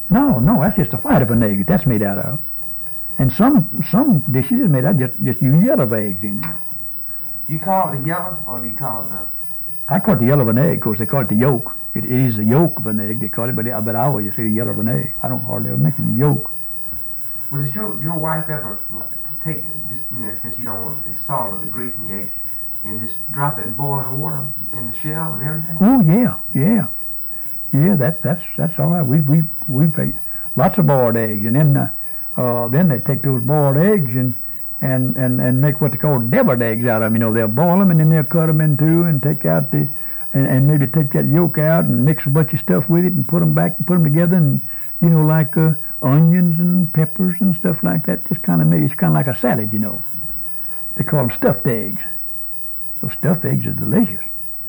No, no, that's just the white of an egg that that's made out of. And some dishes is made out of just use yellow of eggs in, you know. Do you call it the yellow, or do you call it the... I call it the yellow of an egg. Of course, they call it the yolk. It is the yolk of an egg, they call it, but I always just say the yellow of an egg. I don't hardly ever mention the yolk. Well, does your wife ever take, just, you know, since you don't want the salt or the grease in the eggs, and just drop it in boiling water in the shell and everything? Oh, yeah. Yeah, that's all right. We make lots of boiled eggs, and then they take those boiled eggs and make what they call deviled eggs out of them. You know, they'll boil them and then they'll cut them in two and take out and maybe take that yolk out and mix a bunch of stuff with it and put them together and, you know, like onions and peppers and stuff like that. Just kind of it's kind of like a salad, you know. They call them stuffed eggs. Those stuffed eggs are delicious.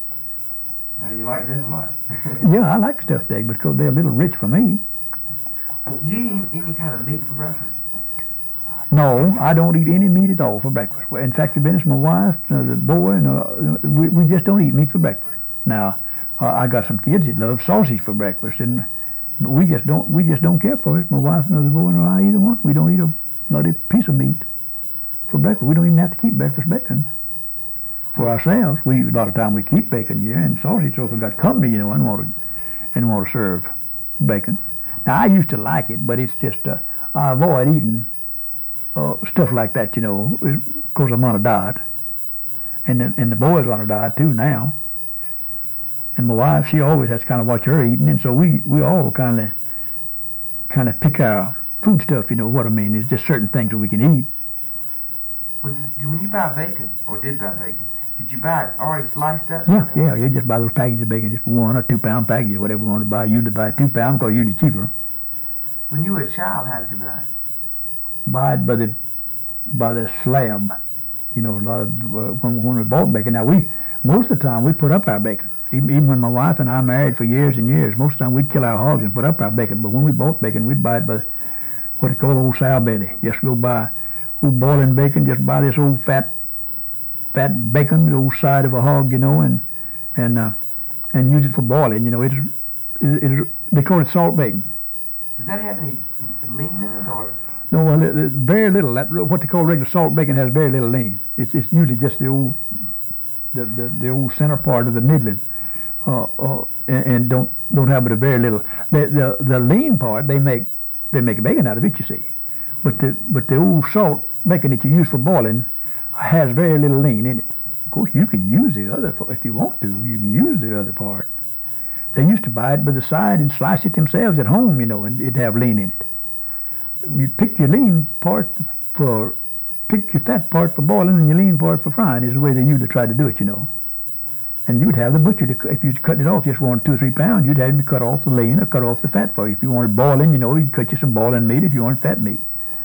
You like this a lot? Yeah, I like stuffed eggs because they're a little rich for me. Do you eat any kind of meat for breakfast? No, I don't eat any meat at all for breakfast. In fact, to be honest, my wife, the boy, and we just don't eat meat for breakfast. Now, I got some kids that love sausage for breakfast, but we just don't care for it. My wife, nor the boy, nor I, either one. We don't eat not a piece of meat for breakfast. We don't even have to keep breakfast bacon for ourselves. A lot of time we keep bacon, yeah, and sausage. So if we got company, you know, and want to serve bacon. Now, I used to like it, but it's just I avoid eating stuff like that, you know, because I'm on a diet, and the boys are on a diet too now. And my wife, she always has to kind of watch her eating, and so we all kind of pick our food stuff, you know what I mean? There's just certain things that we can eat. Well, when you buy bacon, or did buy bacon, did you buy it already sliced up? Yeah, you just buy those packages of bacon, just 1 or 2 pound packages, whatever you want to buy. You to buy 2 pound because usually cheaper. When you were a child, how did you buy it? Buy it by the slab. You know, a lot of when we bought bacon. Now most of the time we put up our bacon. Even when my wife and I married for years and years, most of the time we'd kill our hogs and put up our bacon. But when we bought bacon, we'd buy it by what they call old sow belly. Just go buy old boiling bacon. Just buy this old fat bacon, the old side of a hog, you know, and use it for boiling. You know, they call it salt bacon. Does that have any lean in it, or? No, well, very little. What they call regular salt bacon has very little lean. It's usually just the old center part of the middling, and don't have but a very little. The lean part they make bacon out of it, you see, but the old salt bacon that you use for boiling has very little lean in it. Of course, you can use the other if you want to. You can use the other part. They used to buy it by the side and slice it themselves at home, you know, and it'd have lean in it. You pick your lean part pick your fat part for boiling and your lean part for frying is the way they usually try to do it, you know. And you'd have the butcher, if you're cutting it off, just wanted 2 or 3 pounds, you'd have him cut off the lean or cut off the fat for you. If you wanted boiling, you know, he'd cut you some boiling meat if you wanted fat meat.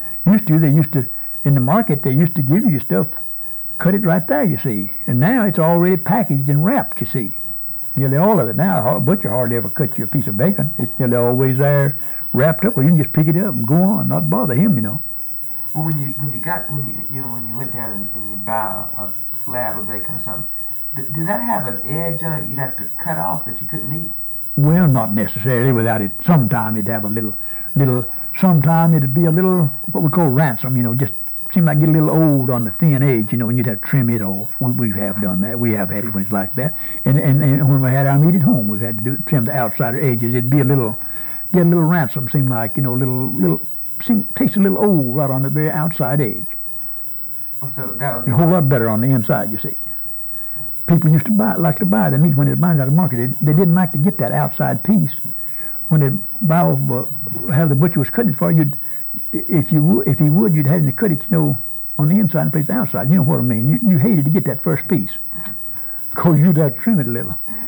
In the market, they used to give you stuff, cut it right there, you see. And now it's already packaged and wrapped, you see. Nearly all of it now, a butcher hardly ever cuts you a piece of bacon. It's nearly always there wrapped up, or you can just pick it up and go on, not bother him, you know. Well, when you went down and you buy a slab of bacon or something, did that have an edge on it you'd have to cut off that you couldn't eat? Well, not necessarily. Without it, sometime it'd have a little. Sometime it'd be a little what we call ransom, you know, just seemed like get a little old on the thin edge, you know, and you'd have to trim it off. We have done that. We have had it when it's like that. And when we had our meat at home, we've had to trim the outside edges. It'd be get a little ransom, seem like, you know, tastes a little old right on the very outside edge. Well, so that would be a whole lot better on the inside, you see. People used to like to buy the meat when they buy it out of the market. They didn't like to get that outside piece. When they have the butcher was cutting it for you, if he would, you'd have him to cut it, you know, on the inside and place the outside. You know what I mean? You hated to get that first piece because you'd have to trim it a little.